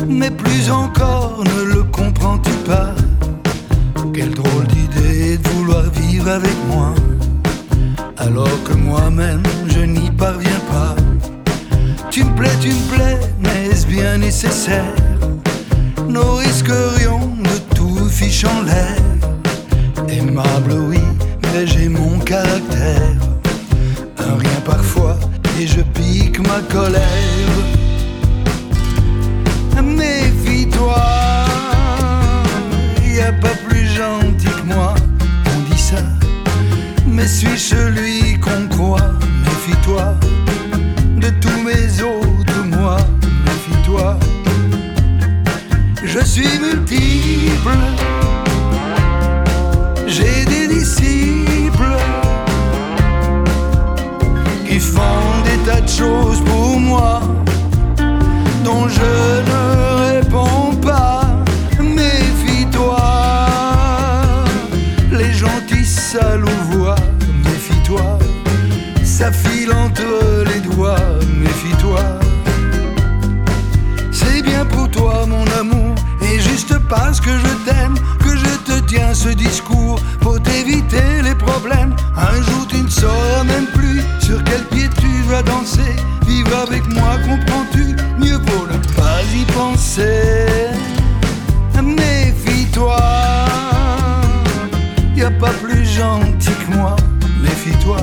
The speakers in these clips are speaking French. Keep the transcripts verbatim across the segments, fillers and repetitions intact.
Mais plus encore ne le comprends-tu pas? Quelle drôle d'idée de vouloir vivre avec moi, alors que moi-même je n'y parviens pas. Tu me plais, tu me plais, mais est-ce bien nécessaire? Nous risquerions de tout fiche en l'air. Aimable oui, mais j'ai mon caractère. Un rien parfois et je pique ma colère. Méfie-toi, y a pas plus gentil que moi, on dit ça. Mais suis celui qu'on croit, méfie-toi. De tous mes autres moi, méfie-toi. Je suis multiple, j'ai des disciples qui font des tas de choses pour moi dont je ne réponds pas. Méfie-toi, les gentils salouvois, méfie-toi. Ça file entre les doigts, méfie-toi. C'est bien pour toi mon amour, et juste parce que je t'aime que je te tiens ce discours, pour t'éviter les problèmes. Un jour tu ne sauras même plus sur quel pied tu vas danser. Vivre avec moi, comprends-tu? Mieux vaut ne pas y penser. Méfie-toi, y a pas plus gentil que moi, méfie-toi.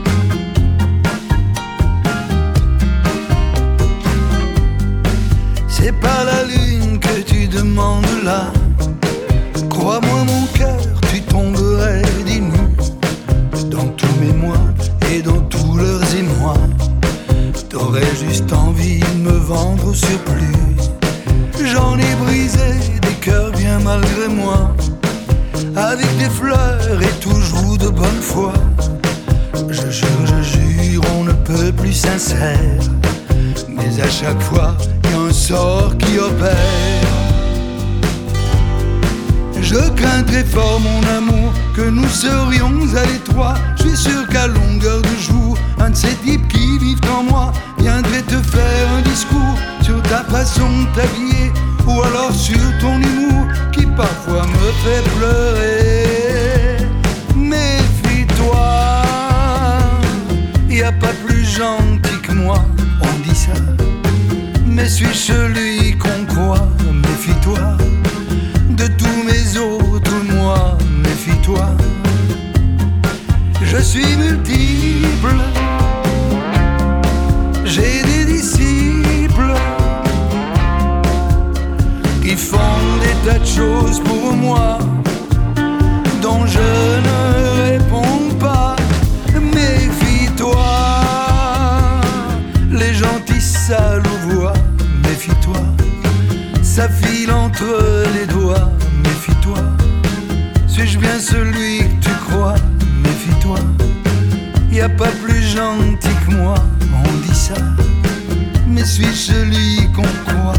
C'est pas la lune que tu demandes là. Crois-moi mon cœur, tu tomberais des nues dans tous mes mois et dans tous leurs émois. T'aurais juste envie de me vendre au surplus. J'en ai brisé des cœurs bien malgré moi, avec des fleurs et toujours de bonne foi. Je jure, je jure, on ne peut plus sincère, mais à chaque fois, y a un sort qui opère. Je crains très fort mon amour que nous serions à l'étroit. Je suis sûr qu'à longueur de jour, un de ces types qui vivent en moi viendrait te faire un discours sur ta façon de t'habiller, ou alors sur ton humour qui parfois me fait pleurer. Méfie-toi, y a pas plus gentil que moi, on dit ça. Mais suis celui qu'on croit, méfie-toi. De tous mes autres moi, méfie-toi. Je suis multiple, j'ai des disciples qui font des tas de choses pour moi dont je ne réponds pas. Méfie-toi, les gentils salouvois, méfie-toi. Ça file entre les doigts, méfie-toi. Suis-je bien celui que tu crois, méfie-toi. Y a pas plus gentil que moi, on dit ça. Mais suis-je celui qu'on croit?